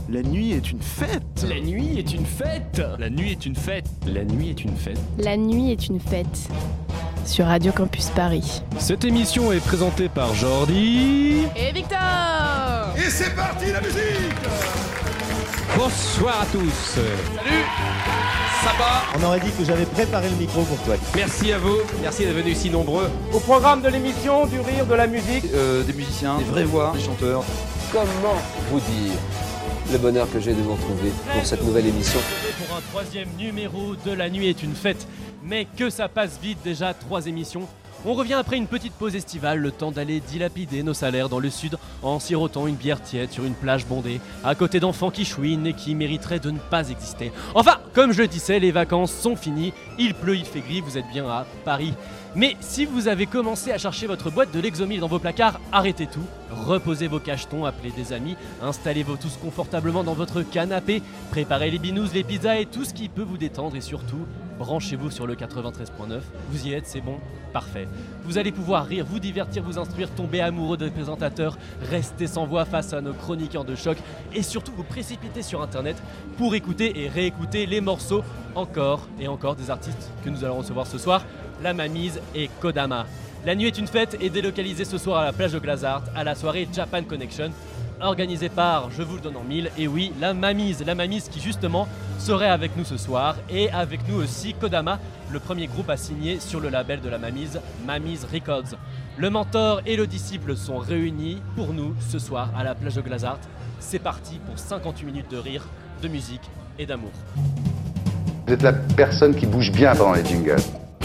La nuit est une fête. La nuit est une fête. La nuit est une fête. La nuit est une fête. La nuit est une fête. Sur Radio Campus Paris. Cette émission est présentée par Jordi et Victor. Et c'est parti la musique. Bonsoir à tous. Salut. Ça va? On aurait dit que j'avais préparé le micro pour toi. Merci à vous. Merci d'être venus si nombreux. Au programme de l'émission, du rire, de la musique. Des musiciens, des vraies voix, des chanteurs. Comment vous dire le bonheur que j'ai de vous retrouver pour cette nouvelle émission. Pour un troisième numéro de La nuit est une fête. Mais que ça passe vite déjà, 3 émissions. On revient après une petite pause estivale, le temps d'aller dilapider nos salaires dans le sud en sirotant une bière tiède sur une plage bondée, à côté d'enfants qui chouinent et qui mériteraient de ne pas exister. Enfin, comme je le disais, les vacances sont finies, il pleut, il fait gris, vous êtes bien à Paris. Mais si vous avez commencé à chercher votre boîte de Lexomil dans vos placards, arrêtez tout, reposez vos cachetons, appelez des amis, installez-vous tous confortablement dans votre canapé, préparez les binous, les pizzas et tout ce qui peut vous détendre et surtout, branchez-vous sur le 93.9, vous y êtes, c'est bon, parfait. Vous allez pouvoir rire, vous divertir, vous instruire, tomber amoureux des présentateurs, rester sans voix face à nos chroniqueurs de choc et surtout vous précipiter sur internet pour écouter et réécouter les morceaux encore et encore des artistes que nous allons recevoir ce soir, La Mamise et Kodama. La nuit est une fête et délocalisée ce soir à la plage de Glazart à la soirée Japan Connection organisée par, je vous le donne en mille, et oui, La Mamise qui justement serait avec nous ce soir et avec nous aussi Kodama, le premier groupe à signer sur le label de La Mamise, Mamise Records. Le mentor et le disciple sont réunis pour nous ce soir à la plage de Glazart. C'est parti pour 58 minutes de rire, de musique et d'amour. Vous êtes la personne qui bouge bien pendant les jingles.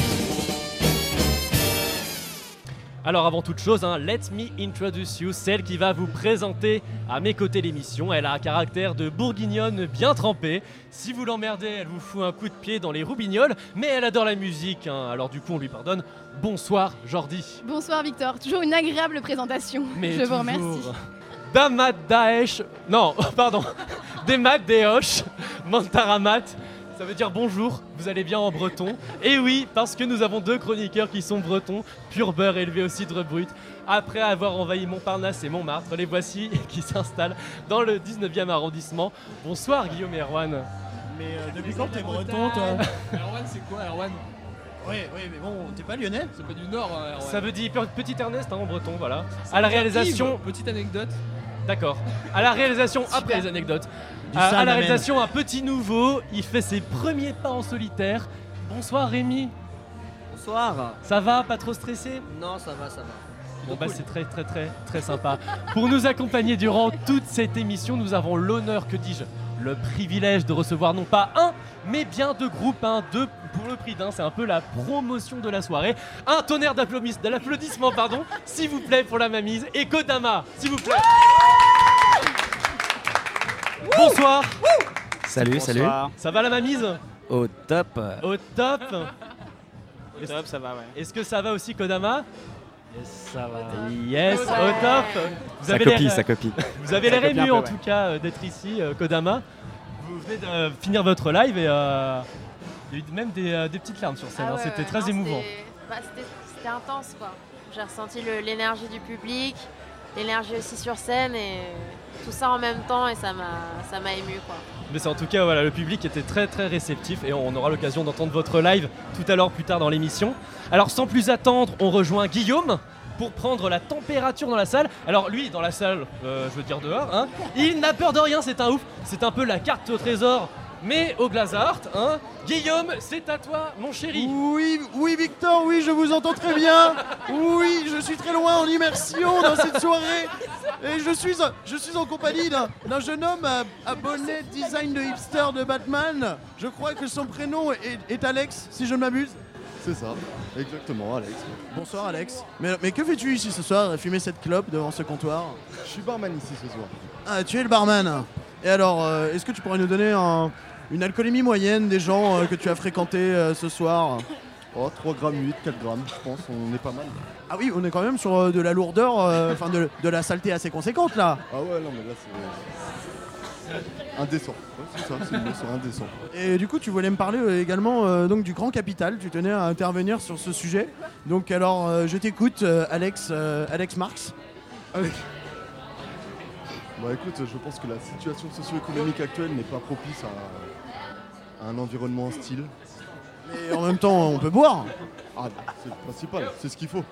Alors avant toute chose, let me introduce you, celle qui va vous présenter à mes côtés l'émission. Elle a un caractère de bourguignonne bien trempé. Si vous l'emmerdez, elle vous fout un coup de pied dans les roubignoles, mais elle adore la musique, alors du coup on lui pardonne. Bonsoir Jordi. Bonsoir Victor, toujours une agréable présentation, mais je vous remercie. Damad Daesh, non pardon, Demad Deosh, Mantaramat. Ça veut dire bonjour, vous allez bien en breton. Et oui, parce que nous avons 2 chroniqueurs qui sont bretons, pur beurre élevé au cidre brut. Après avoir envahi Montparnasse et Montmartre, les voici qui s'installent dans le 19e arrondissement. Bonsoir Guillaume et Erwan. Mais depuis quand t'es breton toi? Erwan c'est quoi Erwan? Oui, mais bon, t'es pas lyonnais? C'est pas du Nord Erwan. Ça veut dire petit Ernest en breton, voilà. À la réalisation... Petite anecdote. D'accord. À la réalisation, après les anecdotes. À la réalisation, un petit nouveau, il fait ses premiers pas en solitaire. Bonsoir Rémi. Bonsoir. Ça va, pas trop stressé? Non, ça va. Bon bah c'est très sympa. Pour nous accompagner durant toute cette émission, nous avons l'honneur, que dis-je, le privilège de recevoir non pas un, mais bien 2 groupes, 2 pour le prix d'un, c'est un peu la promotion de la soirée. Un tonnerre d'applaudissements, s'il vous plaît, pour La Mamise et Kodama, s'il vous plaît. Bonsoir. Salut. Ça va La Mamise? Au top. Au top, Ça va, ouais. Est-ce que ça va aussi Kodama? Yes, ça va. Yes, au top. Ça copie. Vous avez l'air ému en tout cas d'être ici, Kodama. Vous venez de finir votre live et il y a eu même des petites larmes sur scène, c'était très émouvant. C'était intense quoi. J'ai ressenti l'énergie du public, l'énergie aussi sur scène et tout ça en même temps et ça m'a ému quoi. Mais c'est en tout cas voilà, le public était très réceptif et on aura l'occasion d'entendre votre live tout à l'heure plus tard dans l'émission. Alors sans plus attendre, on rejoint Guillaume pour prendre la température dans la salle. Alors lui dans la salle, je veux dire dehors, il n'a peur de rien, c'est un ouf, c'est un peu la carte au trésor. Mais au Glazart, Guillaume, c'est à toi, mon chéri. Oui, Victor, oui, je vous entends très bien. Oui, je suis très loin en immersion dans cette soirée. Et je suis en compagnie d'un jeune homme à bonnet design de hipster de Batman. Je crois que son prénom est Alex, si je ne m'abuse. C'est ça, exactement, Alex. Bonsoir, Alex. Mais que fais-tu ici ce soir, fumer cette clope devant ce comptoir? Je suis barman ici ce soir. Ah, tu es le barman. Et alors, est-ce que tu pourrais nous donner une alcoolémie moyenne des gens que tu as fréquentés ce soir? Oh, 3 grammes 8, 4 grammes, je pense, on est pas mal. Ah oui, on est quand même sur de la lourdeur, de la saleté assez conséquente là. Ah ouais, non mais là c'est indécent. Ouais, c'est ça, c'est indécent. Et du coup, tu voulais me parler également donc du Grand Capital, tu tenais à intervenir sur ce sujet. Donc alors, je t'écoute, Alex Marx. Bah écoute, je pense que la situation socio-économique actuelle n'est pas propice à un environnement hostile. Mais en même temps, on peut boire. Ah, c'est le principal, c'est ce qu'il faut.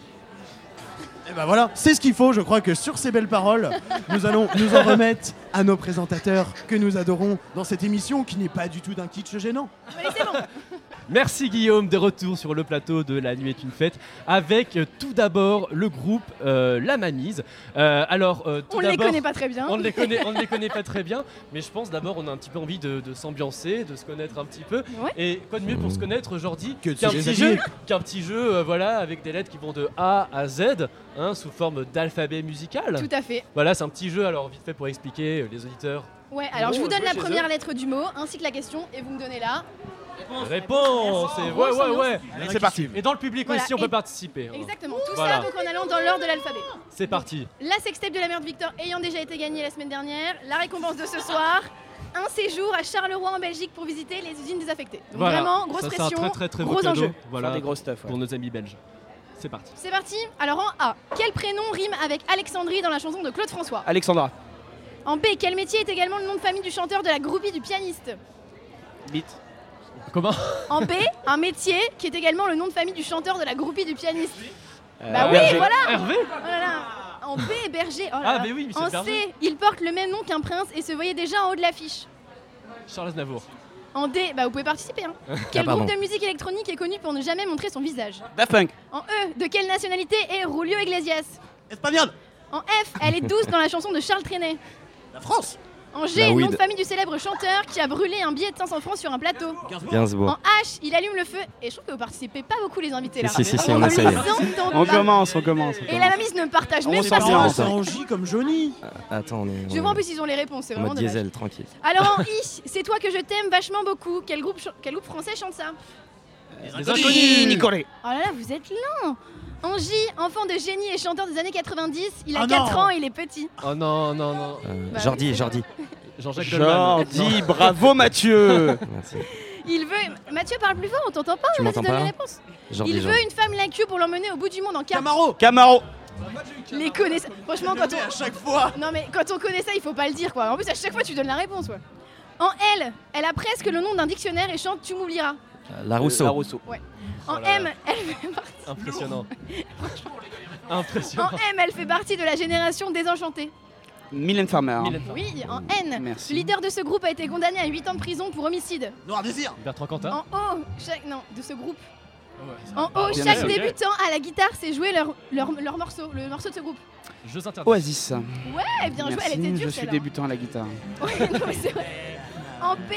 Et ben voilà, c'est ce qu'il faut. Je crois que sur ces belles paroles, nous allons nous en remettre à nos présentateurs que nous adorons dans cette émission qui n'est pas du tout d'un kitsch gênant. Allez, c'est bon. Merci Guillaume, de retour sur le plateau de La Nuit est une fête avec tout d'abord le groupe La Mamise. On ne les connaît pas très bien. On ne les connaît pas très bien, mais je pense d'abord on a un petit peu envie de s'ambiancer, de se connaître un petit peu. Ouais. Et quoi de mieux pour se connaître, Jordi, Que de qu'un se petit déshabiller. jeu, voilà, avec des lettres qui vont de A à Z, sous forme d'alphabet musical. Tout à fait. Voilà, c'est un petit jeu, alors vite fait pour expliquer les auditeurs. Ouais, alors Bon, je vous donne jouer la chez première eux. lettre du mot ainsi que la question et vous me donnez là. Réponse. Ouais. Allez, c'est parti. Et dans le public Voilà, aussi, on et- peut participer. Exactement, tout Voilà. ça donc en allant dans l'ordre de l'alphabet. C'est parti. La sextape de la mère de Victor ayant déjà été gagnée la semaine dernière, la récompense de ce soir, un séjour à Charleroi en Belgique pour visiter les usines désaffectées. Donc Voilà. vraiment, grosse Ça, c'est un pression, très beau gros cadeau. enjeu. Voilà, Faire des gros stuff. pour nos amis belges. C'est parti. C'est parti. Alors en A, quel prénom rime avec Alexandrie dans la chanson de Claude François? Alexandra. En B, quel métier est également le nom de famille du chanteur de la groupie du pianiste? Bit. Comment? En B, un métier qui est également le nom de famille du chanteur de la groupie du pianiste. Bah oui, Berger. voilà. Hervé? Oh là là. En B, Berger. Oh là Ah, là. mais oui, Michel En Berger. C, il porte le même nom qu'un prince et se voyait déjà en haut de l'affiche. Charles Aznavour. En D, bah vous pouvez participer. Hein. Quel pardon. groupe de musique électronique est connu pour ne jamais montrer son visage? Daft Punk. En E, de quelle nationalité est Julio Iglesias? Espagnol. En F, elle est douce dans la chanson de Charles Trenet. La France. En La G, nom weed. de famille du célèbre chanteur qui a brûlé un billet de 500 francs sur un plateau. Gainsbourg. En H, il allume le feu. Et je trouve que vous participez pas beaucoup les invités là. Si, On on ne essaye. les entend On pas. commence. Et la mamise ne partage même s'en pas vient, ça. C'est en J comme Johnny. Attends, on est. Je vois en plus ils ont les réponses, c'est en vraiment mode dommage. diesel, tranquille. Alors en I, c'est toi que je t'aime vachement beaucoup. Quel groupe français chante ça? Les inconnus. Nicolas. Oh là là, vous êtes lent. En J, enfant de génie et chanteur des années 90, il a Ah 4 non. ans et il est petit. Oh non. Bah Jordi. Jean-Jacques Goldman. Jordi, bravo Mathieu. Merci. Il veut. Mathieu, parle plus fort, on t'entend pas, Tu vas-y, m'entends donne pas les réponses. Jordi, Il veut une femme like you pour l'emmener au bout du monde en car. Camaro. Camaro. Les connaît. Franchement, quand À on. chaque fois. Non mais quand on connaît ça, il faut pas le dire quoi. En plus, à chaque fois, tu donnes la réponse, ouais. En L, elle a presque le nom d'un dictionnaire et chante Tu m'oublieras. La Rousseau. La Rousseau. En Oh là M, là. elle fait partie. Impressionnant. En Impressionnant. M, elle fait partie de la génération désenchantée. Mylène Farmer. Oui, en N, Merci. leader de ce groupe a été condamné à 8 ans de prison pour homicide. Noir désir. Bertrand Cantat. En O, de ce groupe. En Ah, O, bien chaque sûr. débutant à la guitare sait jouer leur morceau, le morceau de ce groupe. Jeux interdits. Oasis. Ouais, bien joué, elle était Merci, dure je suis celle-là. débutant à la guitare. Ouais, non, mais c'est vrai. En P,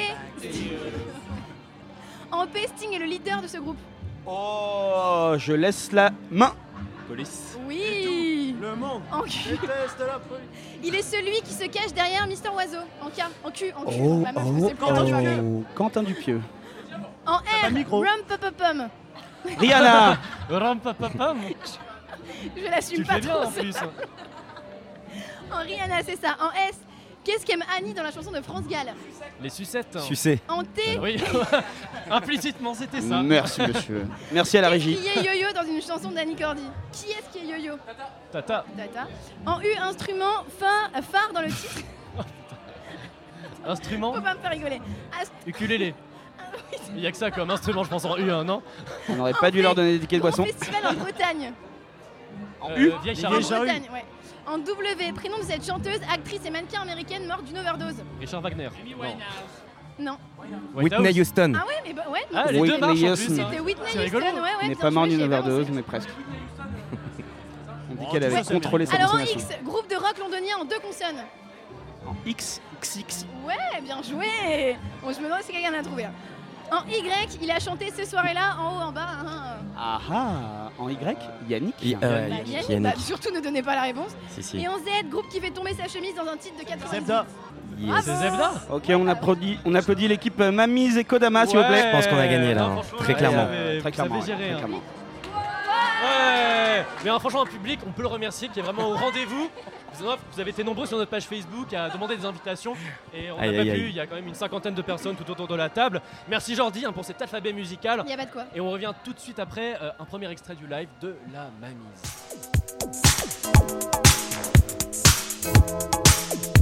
en P, Sting est le leader de ce groupe. Oh, je laisse la main. Police. Oui. Le monde. En Q. Déteste la police. Il est celui qui se cache derrière Mister Oiseau. En K, en Q, en Q. Oh, Ma meuf, je sais plus comment tu vas. Quentin Dupieux. En pas R, de micro. Rumpupupum. Rihanna. Rampapapam. Je l'assume Tu pas fais bien trop. en plus. En Rihanna, c'est ça. En S, qu'est-ce qu'aime Annie dans la chanson de France Gall? Les sucettes. Sucé. En T, Oui. Implicitement, c'était ça. Merci monsieur. Merci à la régie. qui est Yo-Yo dans une chanson d'Annie Cordy? Qui est-ce qui est Yo-Yo? Tata. Tata. En U, instrument phare dans le titre. Instrument. Faut pas me faire rigoler. Ukulélé. Il y a que ça comme instrument, je pense en U1, non? On n'aurait pas dû leur donner des tickets de Grand boisson. festival en Bretagne. Vieille En charrue. Bretagne, ouais. En W, prénom de cette chanteuse, actrice et mannequin américaine morte d'une overdose. Richard Wagner. Non. Whitney Houston. Ah ouais, mais ouais. non. Ah, les deux Whitney marchent en Houston. plus. hein. C'était Whitney C'est Houston, rigolo. ouais, ouais. On n'est bien pas mort joué, d'une j'y ai pas overdose, pensé. mais presque. On dit Oh, qu'elle tout avait ça, c'est contrôlé sa Alors en consommation. X, groupe de rock londonien en 2 consonnes. En X, XX. Ouais, bien joué. Bon, je me demande si quelqu'un l'a trouvé. Hein. En Y, il a chanté ce soirée-là, en haut, en bas. Hein. Ah ah. En Y, Yannick. Bah, Yannick, bah, surtout ne donnez pas la réponse. Si. Et en Z, groupe qui fait tomber sa chemise dans un titre de 90. Zebda. C'est Zebda. Ok, on applaudit l'équipe Mamise et Kodama, s'il vous plaît. Ouais. Je pense qu'on a gagné là, Non, hein. franchement, Très clairement. ouais, Très vous clairement. savez gérer, très hein. clairement. Ouais. Mais franchement, un public, on peut le remercier, qui est vraiment au rendez-vous. Vous avez été nombreux sur notre page Facebook à demander des invitations et on n'a Aïe, pas aïe, pu. aïe. Il y a quand même une cinquantaine de personnes tout autour de la table. Merci Jordi pour cet alphabet musical. Il n'y a pas de quoi. Et on revient tout de suite après un premier extrait du live de La Mamise.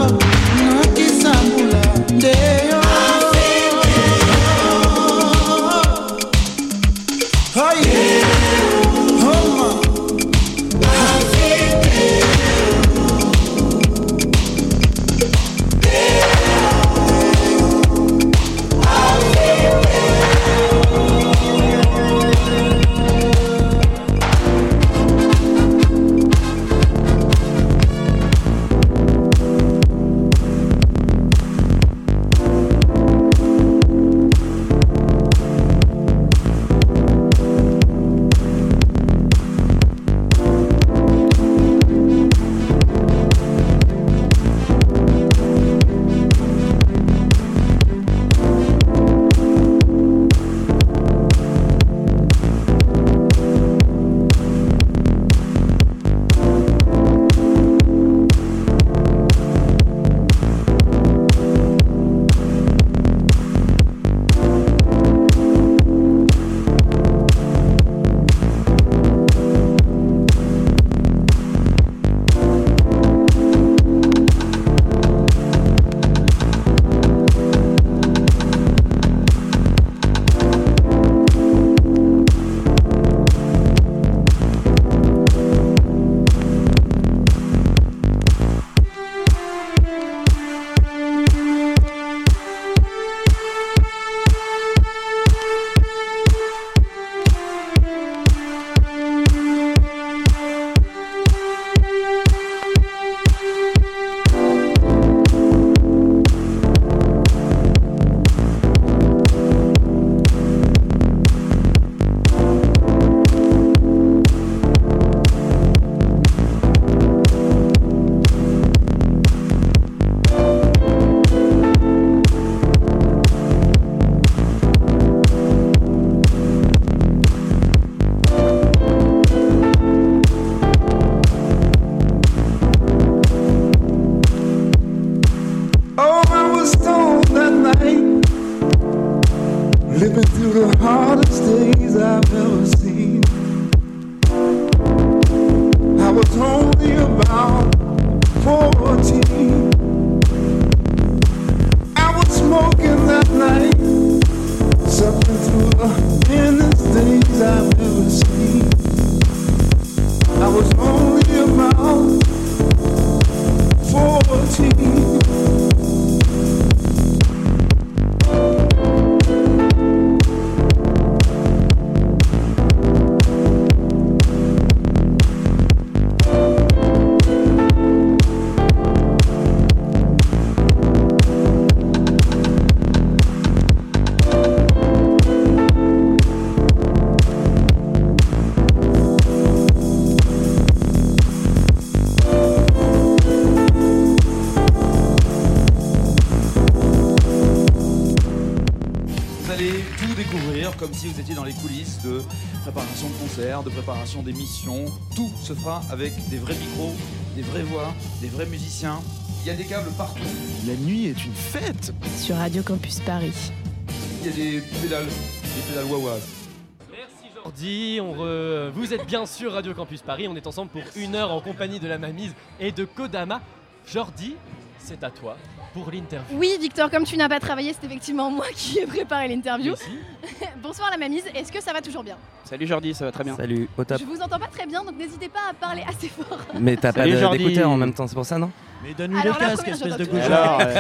Comme si vous étiez dans les coulisses de préparation de concerts, de préparation d'émissions. Tout se fera avec des vrais micros, des vraies voix, des vrais musiciens. Il y a des câbles partout. La nuit est une fête. Sur Radio Campus Paris. Il y a des pédales wah-wah. Merci Jordi, vous êtes bien sûr Radio Campus Paris, on est ensemble pour 1 heure en compagnie de la Mamise et de Kodama. Jordi, c'est à toi pour l'interview. Oui Victor, comme tu n'as pas travaillé, c'est effectivement moi qui ai préparé l'interview. Bonsoir la Mamise, est-ce que ça va toujours bien? Salut Jordi, ça va très bien. Salut, au top. Je vous entends pas très bien, donc n'hésitez pas à parler assez fort. Mais t'as pas d'écouteur en même temps, c'est pour ça, non? Mais donne-lui le casque, espèce de gauche.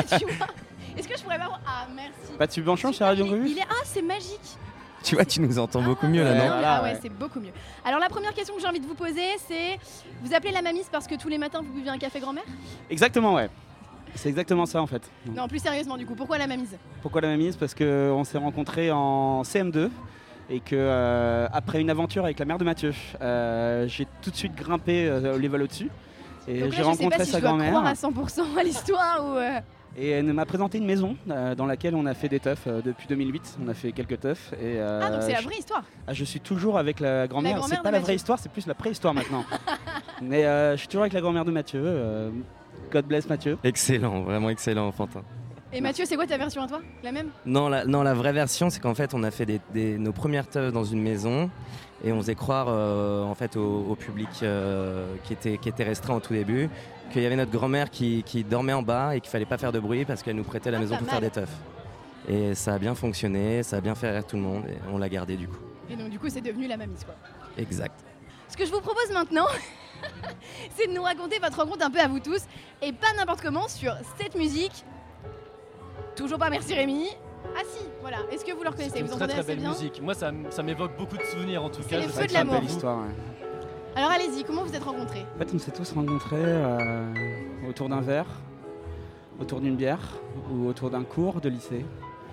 Est-ce que je pourrais avoir... Ah merci. Pas de subvention chez Radio Campus? c'est magique. Tu vois, tu nous entends beaucoup mieux là, non? Ah ouais, c'est beaucoup mieux. Alors la première question que j'ai envie de vous poser, c'est... Vous appelez la Mamise parce que tous les matins vous buvez un café grand-mère? Exactement, ouais. C'est exactement ça en fait. Non, plus sérieusement du coup, pourquoi la Mamise? Pourquoi la Mamise? Parce qu'on s'est rencontrés en CM2 et que après une aventure avec la mère de Mathieu, j'ai tout de suite grimpé au level au-dessus et donc là, j'ai rencontré sa grand-mère. Je sais pas si je dois croire à 100% à l'histoire ou... Et elle m'a présenté une maison dans laquelle on a fait des teufs depuis 2008. On a fait quelques teufs. Et, donc c'est la vraie histoire. Je suis toujours avec la grand-mère. C'est pas la vraie histoire, c'est plus la préhistoire maintenant. Mais je suis toujours avec la grand-mère de Mathieu. God bless Mathieu. Excellent, vraiment excellent, Fantin. Et Mathieu, c'est quoi ta version à toi? La même? Non, la vraie version, c'est qu'en fait, on a fait nos premières teufs dans une maison et on faisait croire en fait, au public qui était restreint au tout début qu'il y avait notre grand-mère qui dormait en bas et qu'il fallait pas faire de bruit parce qu'elle nous prêtait la maison pour faire des teufs. Et ça a bien fonctionné, ça a bien fait rire tout le monde et on l'a gardé du coup. Et donc du coup, c'est devenu la mamise, quoi. Exact. Ce que je vous propose maintenant, c'est de nous raconter votre rencontre un peu à vous tous, et pas n'importe comment, sur cette musique. Toujours pas merci Rémi. Ah si, voilà. Est-ce que vous le reconnaissez? Vous Très entendez très assez belle bien? musique. Moi, ça m'évoque beaucoup de souvenirs en tout cas. le Je feu sais de que c'est une l'amour. belle histoire. Alors allez-y, comment vous êtes rencontrés? En fait, on s'est tous rencontrés autour d'un verre, autour d'une bière ou autour d'un cours de lycée,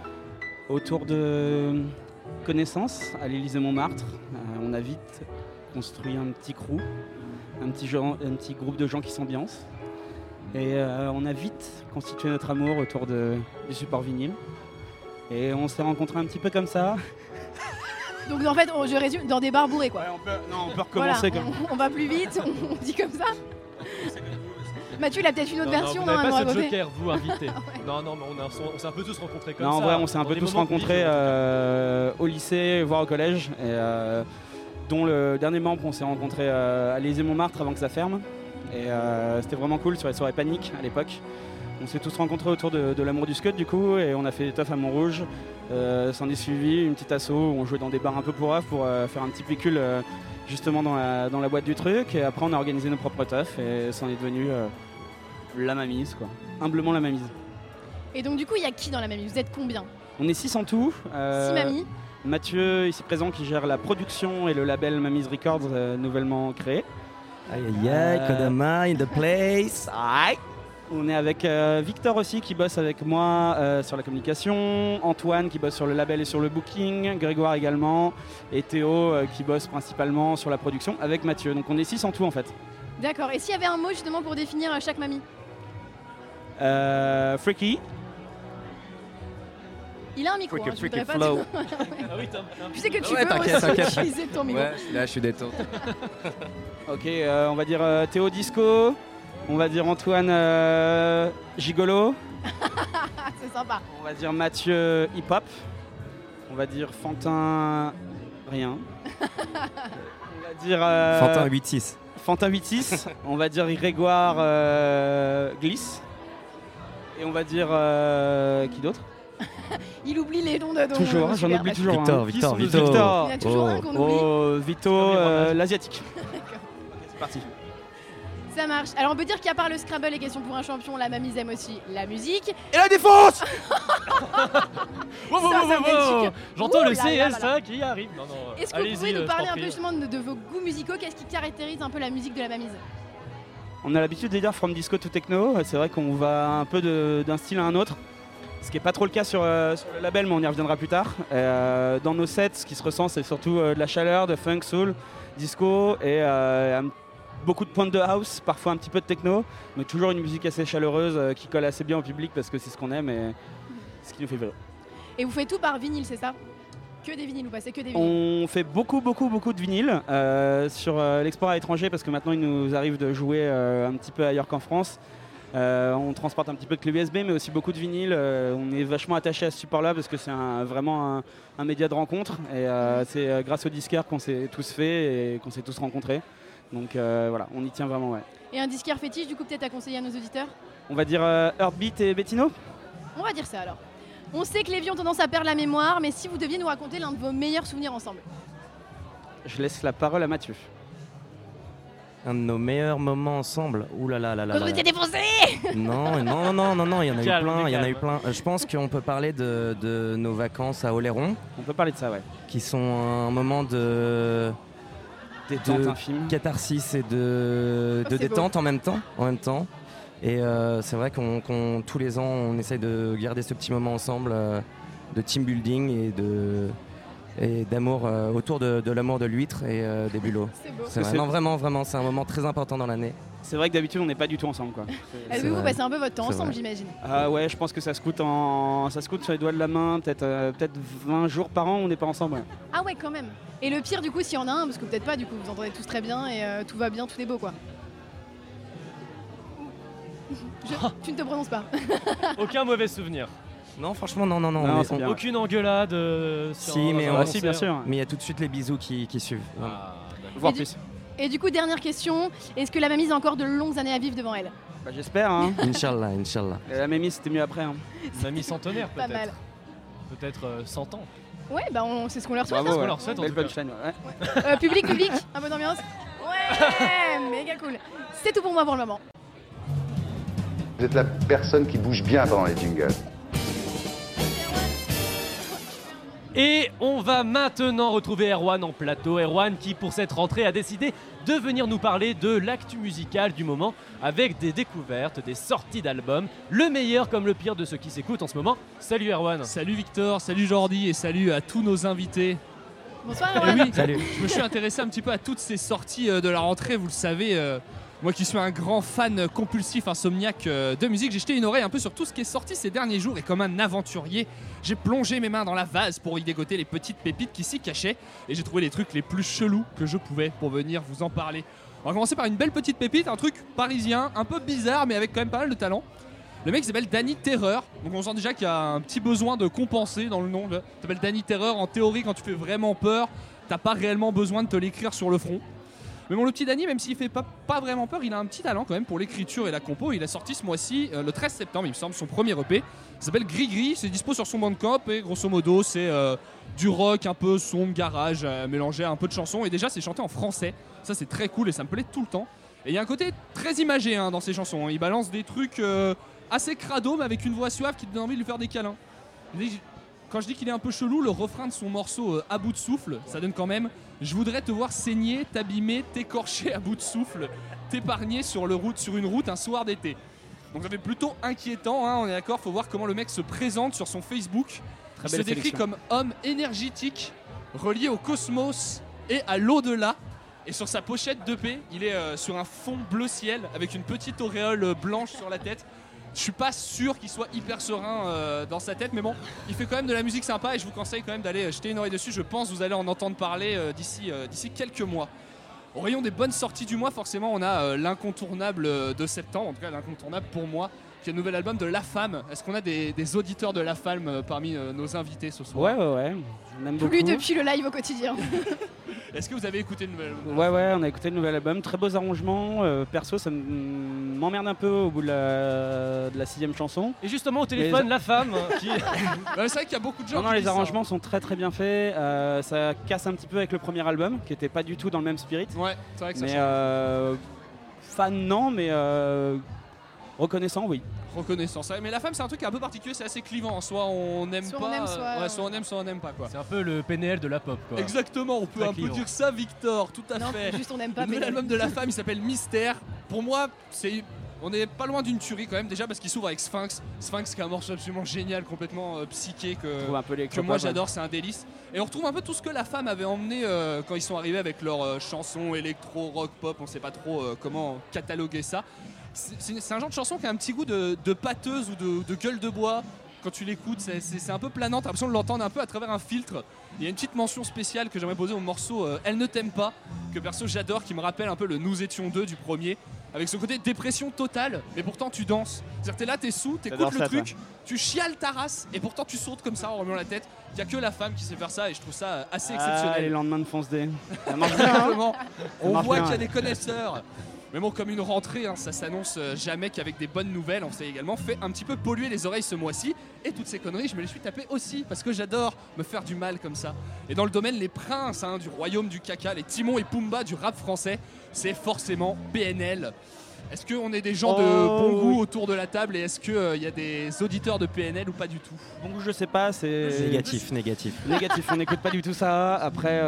autour de connaissances à l'Élysée-Montmartre. On a vite construit un petit crew, un petit groupe de gens qui s'ambiancent. Et on a vite constitué notre amour autour du support vinyle. Et on s'est rencontrés un petit peu comme ça. Donc en fait, je résume, dans des bars bourrés quoi. Ouais, on peut recommencer voilà, comme on va plus vite, on dit comme ça. Mathieu, il a peut-être une autre version. Vous n'avez à pas ce raconter. joker, vous, invité. Ouais. Non, mais on s'est un peu tous rencontrés comme ça. Non, en vrai, on s'est un dans peu des tous moments rencontrés conviviaux, au lycée, voire au collège. Et, dont le dernier membre, on s'est rencontrés à l'Élysée-Montmartre avant que ça ferme. Et c'était vraiment cool sur les soirées Panique à l'époque. On s'est tous rencontrés autour de l'amour du scud du coup, et on a fait des teufs à Montrouge. S'en est suivi une petite asso où on jouait dans des bars un peu pourraves pour faire un petit pécule justement dans la boîte du truc. Et après on a organisé nos propres teufs et c'en est devenu la mamise quoi. Humblement la mamise. Et donc du coup, il y a qui dans la mamise? Vous êtes combien? On est 6 en tout. 6 mamies. Mathieu ici présent qui gère la production et le label Mamise Records nouvellement créé. Aïe aïe aïe, Kodama in the place. Aïe. On est avec Victor aussi qui bosse avec moi sur la communication, Antoine qui bosse sur le label et sur le booking, Grégoire également, et Théo qui bosse principalement sur la production avec Mathieu. Donc on est 6 en tout en fait. D'accord. Et s'il y avait un mot justement pour définir chaque mamie? Freaky. Il a un micro, Freaky, je voudrais pas flow. Tu sais que tu Ouais, peux t'inquiète, aussi t'inquiète. utiliser ton micro. Ouais, là je suis détente. Ok, on va dire Théo Disco, on va dire Antoine Gigolo, C'est sympa. on va dire Mathieu Hip Hop, on va dire Fantin Rien. On va dire Fantin 8-6. Fantin 8-6, on va dire Grégoire Glisse. Et on va dire qui d'autre? Il oublie les noms de Toujours, j'en oublie toujours. Victor, hein. Victor, Qui sont Victor. Victor. Il y en a toujours un qu'on oublie. Oh, Vito, l'asiatique. C'est parti. Ça marche. Alors on peut dire qu'à part le Scrabble et questions pour un champion, la mamie aime aussi la musique. Et la défense. J'entends Ouh le là là là CL ça qui arrive. Non, Est-ce que vous allez-y, pouvez nous je parler t'en un peu prie. justement de vos goûts musicaux? Qu'est-ce qui caractérise un peu la musique de la mamise? On a l'habitude de dire from disco to techno. C'est vrai qu'on va un peu d'un style à un autre. Ce qui n'est pas trop le cas sur le label, mais on y reviendra plus tard. Dans nos sets, ce qui se ressent, c'est surtout de la chaleur, de funk, soul, disco et beaucoup de pointes de house, parfois un petit peu de techno, mais toujours une musique assez chaleureuse qui colle assez bien au public parce que c'est ce qu'on aime et ce qui nous fait vibrer. Et vous faites tout par vinyle, c'est ça? Que des vinyles, ou pas? C'est que des vinyles? On fait beaucoup de vinyles sur l'export à l'étranger parce que maintenant il nous arrive de jouer un petit peu ailleurs qu'en France. On transporte un petit peu de clés USB mais aussi beaucoup de vinyles. On est vachement attaché à ce support-là parce que c'est vraiment un média de rencontre et c'est grâce aux disquaires qu'on s'est tous fait et qu'on s'est tous rencontrés. Donc voilà, on y tient vraiment, ouais. Et un disquaire fétiche, du coup, peut-être à conseiller à nos auditeurs? On va dire Heartbeat et Bettino. On va dire ça alors. On sait que les vieux ont tendance à perdre la mémoire, mais si vous deviez nous raconter l'un de vos meilleurs souvenirs ensemble. Je laisse la parole à Mathieu. Un de nos meilleurs moments ensemble. Ouh là là là là. Quand vous étiez défoncé! Non, il y en a eu plein. Calme. Je pense qu'on peut parler de nos vacances à Oléron. On peut parler de ça, ouais. Qui sont un moment de Détente infime. catharsis et de détente en même temps. Et c'est vrai qu'on tous les ans, on essaye de garder ce petit moment ensemble de team building et d'amour autour de l'amour de l'huître et des bulots. C'est beau. C'est vrai. Non, vraiment, c'est un moment très important dans l'année. C'est vrai que d'habitude on n'est pas du tout ensemble, quoi. Est-ce que vous passez un peu votre temps C'est ensemble, vrai. j'imagine? Ah ouais, je pense que ça se coûte sur les doigts de la main, peut-être 20 jours par an, on n'est pas ensemble. Ouais. Ah ouais, quand même. Et le pire, du coup, s'il y en a un, parce que peut-être pas, du coup, vous entendez tous très bien et tout va bien, tout est beau, quoi. Tu ne te prononces pas. Aucun mauvais souvenir. Non, franchement, non. Non, c'est bien. Aucune engueulade sur Si, mais un si, bien concert. sûr. Mais il y a tout de suite les bisous qui suivent. Ah, d'accord. Voire Et plus. Et du coup, dernière question, est-ce que la mamie a encore de longues années à vivre devant elle? Bah, j'espère. Hein. Inch'Allah. Et la mamie, c'était mieux après. Hein. Mamie centenaire Pas peut-être. mal. Peut-être 100 ans. Ouais, bah c'est ce qu'on leur souhaite. Bravo, qu'on ouais. leur souhaite, en Belle tout cas. punchline, ouais. Public, un peu d'ambiance. Ouais, méga cool. C'est tout pour moi pour le moment. Vous êtes la personne qui bouge bien pendant les jingles. Et on va maintenant retrouver Erwan en plateau. Erwan qui pour cette rentrée a décidé de venir nous parler de l'actu musical du moment avec des découvertes, des sorties d'albums, le meilleur comme le pire de ce qui s'écoute en ce moment. Salut Erwan. Salut Victor, salut Jordi et salut à tous nos invités. Bonsoir Et Erwan. oui, Salut. je me suis intéressé un petit peu à toutes ces sorties de la rentrée, vous le savez. Moi qui suis un grand fan compulsif, insomniaque de musique, j'ai jeté une oreille un peu sur tout ce qui est sorti ces derniers jours et comme un aventurier, j'ai plongé mes mains dans la vase pour y dégoter les petites pépites qui s'y cachaient et j'ai trouvé les trucs les plus chelous que je pouvais pour venir vous en parler. On va commencer par une belle petite pépite, un truc parisien, un peu bizarre mais avec quand même pas mal de talent. Le mec s'appelle Danny Terreur, donc on sent déjà qu'il y a un petit besoin de compenser dans le nom. Il s'appelle Danny Terreur, en théorie quand tu fais vraiment peur, t'as pas réellement besoin de te l'écrire sur le front. Mais bon, le petit Danny, même s'il fait pas vraiment peur, il a un petit talent quand même pour l'écriture et la compo. Il a sorti ce mois-ci, le 13 septembre, il me semble, son premier EP. Il s'appelle Gris Gris, c'est dispo sur son Bandcamp et grosso modo, c'est du rock un peu sombre, garage, mélangé à un peu de chansons. Et déjà, c'est chanté en français. Ça, c'est très cool et ça me plaît tout le temps. Et il y a un côté très imagé dans ses chansons. Il balance des trucs assez crado, mais avec une voix suave qui te donne envie de lui faire des câlins. Quand je dis qu'il est un peu chelou, le refrain de son morceau à bout de souffle, ça donne quand même « Je voudrais te voir saigner, t'abîmer, t'écorcher à bout de souffle, t'épargner sur une route un soir d'été. » Donc ça fait plutôt inquiétant, on est d'accord, faut voir comment le mec se présente sur son Facebook. Il se décrit comme homme énergétique, relié au cosmos et à l'au-delà. Et sur sa pochette d'EP, il est sur un fond bleu ciel avec une petite auréole blanche sur la tête. Je suis pas sûr qu'il soit hyper serein dans sa tête, mais bon, il fait quand même de la musique sympa et je vous conseille quand même d'aller jeter une oreille dessus. Je pense que vous allez en entendre parler d'ici quelques mois. Au rayon des bonnes sorties du mois, forcément, on a l'incontournable de septembre, en tout cas l'incontournable pour moi, qui est le nouvel album de La Femme. Est-ce qu'on a des auditeurs de La Femme parmi nos invités ce soir? Ouais. On aime beaucoup. Plus depuis le live au quotidien. Est-ce que vous avez écouté le nouvel album? Ouais, on a écouté le nouvel album. Très beaux arrangements. Perso, ça m'emmerde un peu au bout de la 6ème chanson. Et justement au téléphone, La Femme qui... C'est vrai qu'il y a beaucoup de gens Non, qui les disent arrangements sont très très bien faits. Ça casse un petit peu avec le premier album, qui était pas du tout dans le même spirit. Ouais, c'est vrai que ça mais change. fan non, mais reconnaissant oui. Reconnaissance. Mais La Femme, c'est un truc un peu particulier, c'est assez clivant. Soit on aime Soit pas, on aime, soit on aime, soit on n'aime pas quoi. C'est un peu le PNL de la pop quoi. Exactement, on peut Très un peu clivant. dire ça, Victor, tout à Non, fait. juste on n'aime pas. Le nouvel mais- album de La Femme, il s'appelle Mystère. Pour moi, on est pas loin d'une tuerie quand même, déjà parce qu'il s'ouvre avec Sphinx. Sphinx qui est un morceau absolument génial, complètement psyché, Je trouve un peu les que moi j'adore, c'est un délice. Et on retrouve un peu tout ce que La Femme avait emmené quand ils sont arrivés avec leurs chansons électro, rock, pop, on sait pas trop comment cataloguer ça. C'est un genre de chanson qui a un petit goût de pâteuse ou de gueule de bois. Quand tu l'écoutes, c'est un peu planant, t'as l'impression de l'entendre un peu à travers un filtre. Il y a une petite mention spéciale que j'aimerais poser au morceau Elle ne t'aime pas, que perso j'adore, qui me rappelle un peu le Nous étions deux du premier, avec ce côté dépression totale, mais pourtant tu danses. C'est-à-dire t'es là, t'es sous, t'écoutes J'adore le ça, truc, tu chiales ta race, et pourtant tu sautes comme ça en remuant la tête. Il n'y a que La Femme qui sait faire ça, et je trouve ça assez Les exceptionnel. lendemains de Fonce D. Ça marche bien. Exactement. On marche voit bien, qu'il y a ouais. des connaisseurs. Mais bon, comme une rentrée, ça s'annonce jamais qu'avec des bonnes nouvelles. On s'est également fait un petit peu polluer les oreilles ce mois-ci. Et toutes ces conneries, je me les suis tapées aussi. Parce que j'adore me faire du mal comme ça. Et dans le domaine, les princes du royaume du caca, les Timon et Pumba du rap français, c'est forcément PNL. Est-ce qu'on est des gens de bon goût autour de la table? Et est-ce qu'il y a des auditeurs de PNL ou pas du tout? Bon goût, je sais pas, c'est. Négatif. Négatif, on n'écoute pas du tout ça. Après,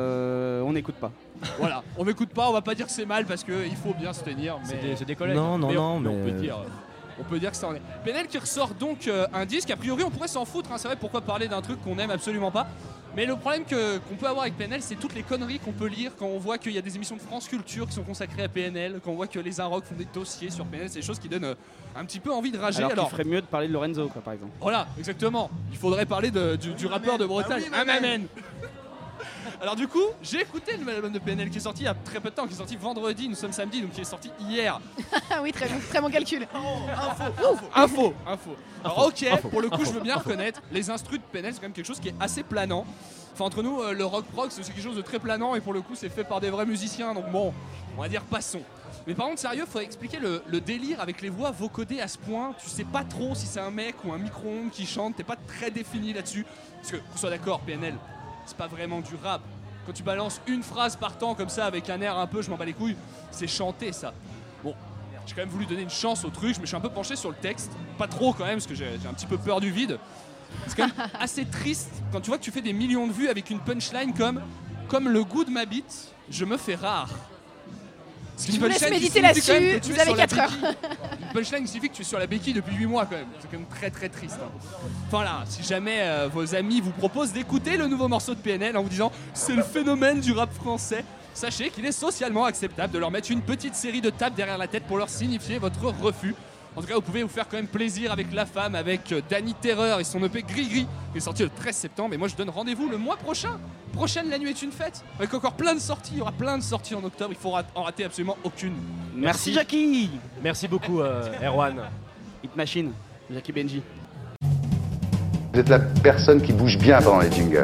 on n'écoute pas. Voilà, on m'écoute pas, on va pas dire que c'est mal parce qu'il faut bien se tenir. Mais... C'est des collègues. Non, mais non, on mais. peut dire que ça en est. PNL qui ressort donc un disque, a priori on pourrait s'en foutre, c'est vrai, pourquoi parler d'un truc qu'on aime absolument pas. Mais le problème qu'on peut avoir avec PNL, c'est toutes les conneries qu'on peut lire quand on voit qu'il y a des émissions de France Culture qui sont consacrées à PNL, quand on voit que les Inrocks font des dossiers sur PNL, c'est des choses qui donnent un petit peu envie de rager. Alors qu'il ferait mieux de parler de Lorenzo, quoi, par exemple. Voilà, exactement. Il faudrait parler du rappeur de Bretagne. Amen. Alors du coup, j'ai écouté le nouvel album de PNL qui est sorti il y a très peu de temps, qui est sorti vendredi, nous sommes samedi, donc qui est sorti hier. Oui, très bon calcul. Info. Alors ok, pour le coup je veux bien reconnaître, les instrus de PNL c'est quand même quelque chose qui est assez planant. Enfin entre nous, le rock prog c'est aussi quelque chose de très planant et pour le coup c'est fait par des vrais musiciens, donc bon, on va dire passons. Mais par contre sérieux, faudrait expliquer le délire avec les voix vocodées à ce point. Tu sais pas trop si c'est un mec ou un micro-ondes qui chante, t'es pas très défini là-dessus. Parce que, qu'on soit d'accord, PNL, c'est pas vraiment du rap. Quand tu balances une phrase par temps comme ça avec un air un peu je m'en bats les couilles, c'est chanté ça. Bon, j'ai quand même voulu donner une chance au truc, je me suis un peu penché sur le texte. Pas trop quand même parce que j'ai un petit peu peur du vide. C'est quand même assez triste quand tu vois que tu fais des millions de vues avec une punchline comme le goût de ma bite, je me fais rare. Je vous laisse méditer là-dessus, vous avez 4 heures. Une punchline signifie que tu es sur la béquille depuis 8 mois quand même. C'est quand même très très triste. Enfin là, si jamais vos amis vous proposent d'écouter le nouveau morceau de PNL en vous disant c'est le phénomène du rap français, sachez qu'il est socialement acceptable de leur mettre une petite série de tapes derrière la tête pour leur signifier votre refus. En tout cas, vous pouvez vous faire quand même plaisir avec La Femme, avec Danny Terreur et son EP Gris Gris, qui est sorti le 13 septembre. Et moi, je donne rendez-vous le mois prochain. Prochaine, La Nuit est une fête. Avec encore plein de sorties. Il y aura plein de sorties en octobre. Il faut en rater absolument aucune. Merci Jackie. Merci beaucoup, Erwan. Hit Machine, Jackie Benji. Vous êtes la personne qui bouge bien pendant les jingles.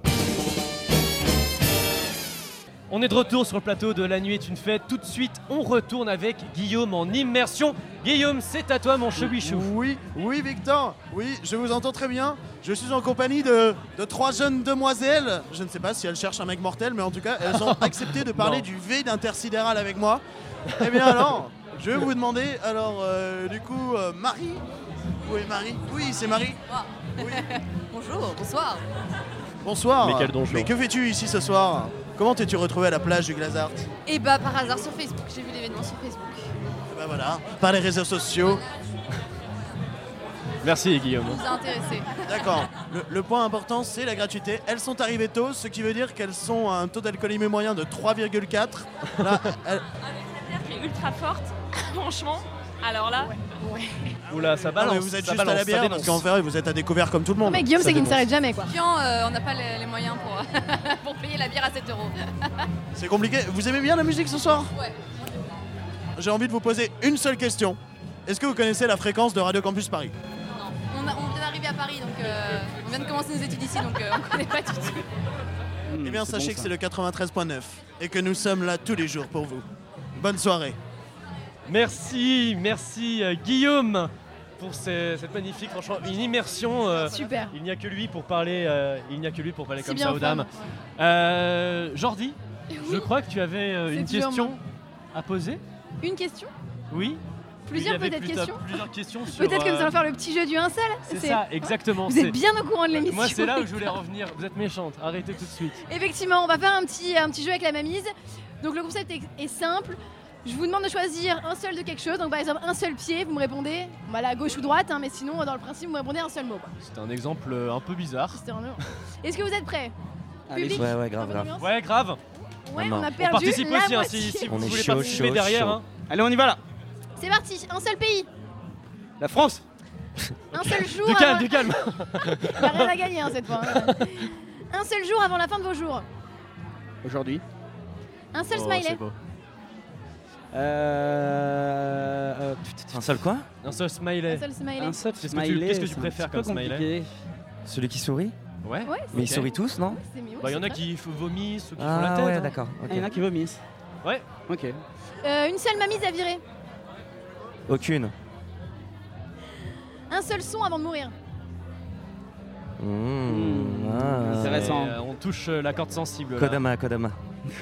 On est de retour sur le plateau de La Nuit est une fête. Tout de suite, on retourne avec Guillaume en immersion. Guillaume, c'est à toi, mon chebichou. Oui, Victor. Oui, je vous entends très bien. Je suis en compagnie de 3 jeunes demoiselles. Je ne sais pas si elles cherchent un mec mortel, mais en tout cas, elles ont accepté de parler du vide intersidéral avec moi. Eh bien alors, je vais vous demander, Marie. Où est Marie? Oui, c'est Marie. Oui. Bonjour, bonsoir. Bonsoir. Mais quel donjon. Mais que fais-tu ici ce soir? Comment t'es-tu retrouvé à la plage du Glazart? Et bah par hasard sur Facebook, j'ai vu l'événement sur Facebook. Et bah voilà, par les réseaux sociaux. Merci Guillaume. Ça nous a intéressés. D'accord. Le point important, c'est la gratuité. Elles sont arrivées tôt, ce qui veut dire qu'elles sont à un taux d'alcoolémie moyen de 3,4. Là, avec une bière qui est ultra forte, franchement. Alors là, ouais. Oula, ça balance. Non, mais vous êtes ça juste balance, à la bière parce qu'en vrai, vous êtes à découvert comme tout le monde. Non, mais Guillaume, c'est qu'il ne s'arrête jamais quoi. on n'a pas les moyens pour payer la bière à 7 €. C'est compliqué. Vous aimez bien la musique ce soir? Ouais. J'ai envie de vous poser une seule question. Est-ce que vous connaissez la fréquence de Radio Campus Paris? Non. On vient d'arriver à Paris, donc on vient de commencer nos études ici, donc on ne connaît pas du tout. Eh bien, sachez que c'est le 93.9 et que nous sommes là tous les jours pour vous. Bonne soirée. Merci Guillaume pour cette magnifique, franchement, une immersion. Super. Il n'y a que lui pour parler, comme bien ça aux dames. Jordi, Oui. je crois que tu avais une toujours question moi. à poser. Une question? Oui. Plusieurs Il y avait peut-être questions? Plusieurs questions sur. Peut-être que nous allons faire le petit jeu du 1 seul. C'est ça, exactement. Vous êtes bien au courant de l'émission. Moi, c'est là où je voulais revenir. Vous êtes méchante. Arrêtez tout de suite. Effectivement, on va faire un petit jeu avec la mamise. Donc le concept est simple. Je vous demande de choisir un seul de quelque chose. Donc par exemple un seul pied, vous me répondez à gauche ou droite, mais sinon dans le principe vous me répondez un seul mot. C'est un exemple un peu bizarre. Est-ce que vous êtes prêts? Public? Ouais, grave. Ouais, grave. Ouais, Non, on a non. perdu On participe la aussi, moitié. si On vous est voulez chaud, participer chaud, derrière. chaud. Hein. Allez, on y va là. C'est parti, un seul pays, La France. un seul jour. Du calme, avant- du calme. Il n'y a rien à gagner cette fois. Un seul jour avant la fin de vos jours. Aujourd'hui. Un seul Oh, smiley. c'est beau. Un seul quoi? Un seul smiley. Un seul smiley. Un seul Qu'est-ce smiley. que tu c'est un préfères petit peu comme smiley? compliqué. Celui qui sourit? Ouais. Ouais, Mais Ok. ils sourient tous, non? c'est mignon. Bah, il y en a c'est qui vomissent ou qui font la Ah tête. ouais, hein. d'accord. Ah, il y en a qui vomissent. Ouais. Ok. Une seule mamise à virer. Aucune. Un seul son avant de mourir. Intéressant. On touche la corde sensible. là. Kodama.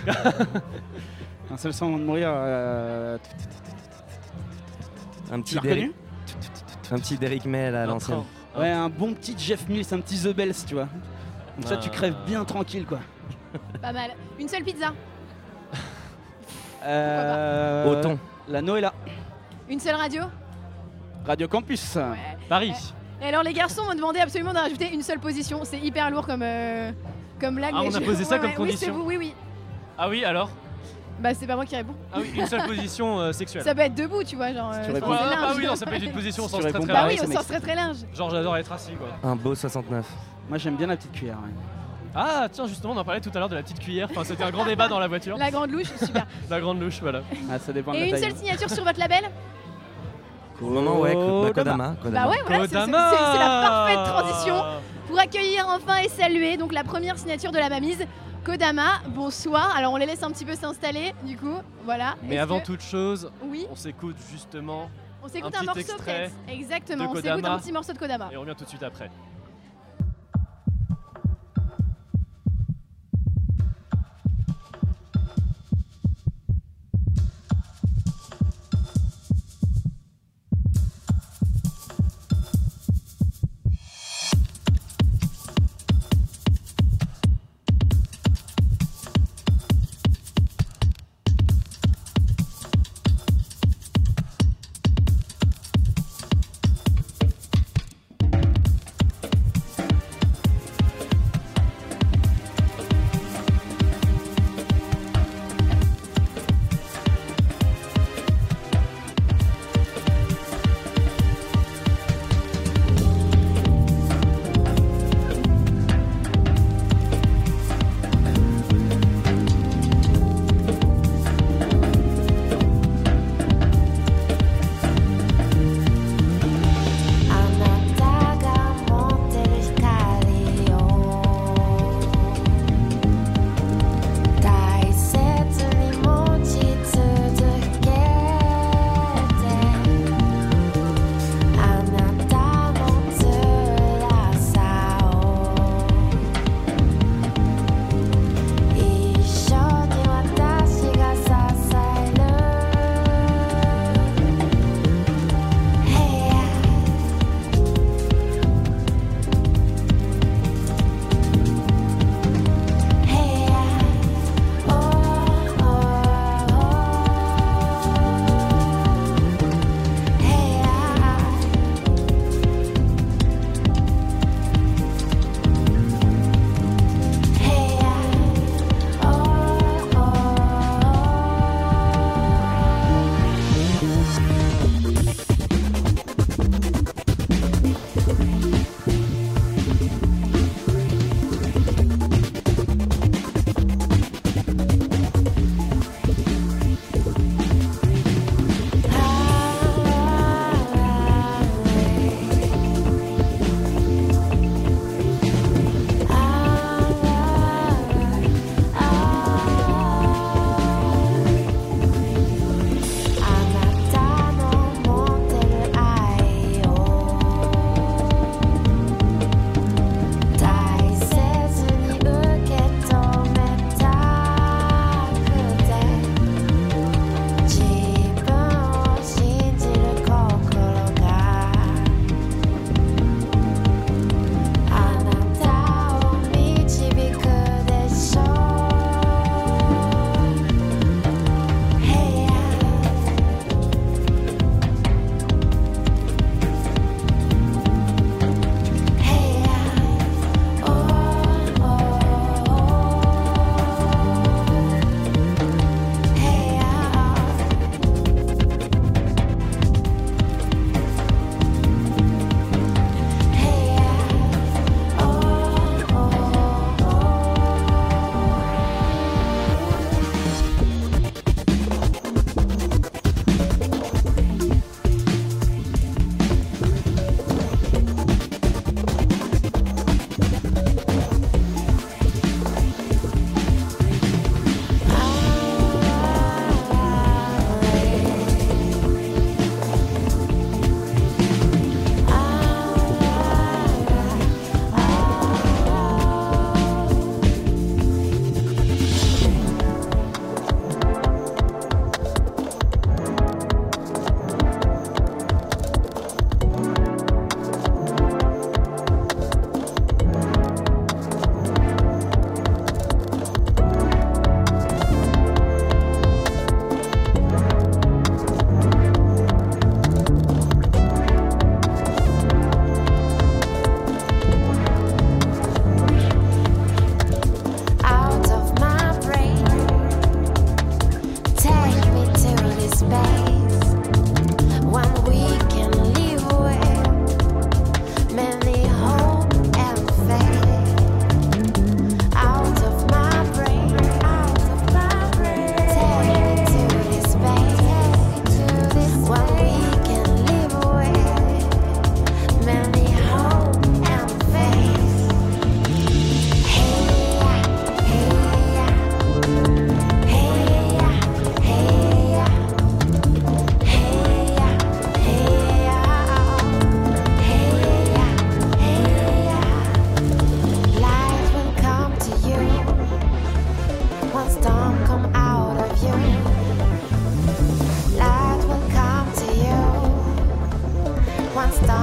Un seul sang avant de mourir. Un Tu l'as petit reconnu? Un petit Derrick May là, à l'ancienne. Ouais, un bon petit Jeff Mills, un petit The Bells, tu vois. Comme ça, tu crèves bien tranquille, quoi. Pas mal. Une seule pizza. Au thon. La Noëlla. Une seule radio. Radio Campus. Paris. Et alors les garçons m'ont demandé absolument de rajouter une seule position. C'est hyper lourd comme blague. Ah, mais on a posé ça comme Oui, condition. c'est vous, oui. Ah oui, alors? Bah c'est pas moi qui réponds. Ah oui, une seule position sexuelle. Ça peut être debout, tu vois, genre. tu réponds- Ouais, c'est bah large. oui, non, ça peut être une position au sens très très Bah large. oui, au sens très très large. Genre j'adore être assis quoi. Un beau 69. Moi, j'aime bien la petite cuillère. Ouais. Ah tiens, justement, on en parlait tout à l'heure de la petite cuillère. Enfin, c'était un grand débat dans la voiture. La grande louche, super. La grande louche, voilà. Ah, ça dépend de Et la une taille. seule signature sur votre label? Au moment, ouais, Kodama. Bah ouais, voilà, c'est la parfaite transition pour accueillir enfin et saluer donc la première signature de la Mamise. Kodama, bonsoir. Alors on les laisse un petit peu s'installer, du coup, voilà. Mais avant toute chose, oui, on s'écoute justement. on s'écoute un un petit morceau extrait peut-être. Exactement, de on s'écoute Kodama. un petit morceau de Kodama. Et on revient tout de suite après.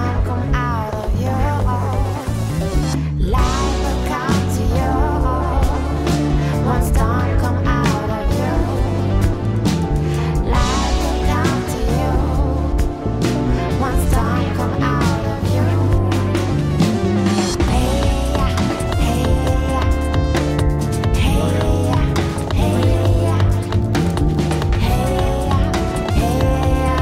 time come out of you. Life will come to you. Once time come out of you. Life will come to you. Once time come out of you. Hey ya, hey ya, hey ya, hey ya, hey ya, hey ya,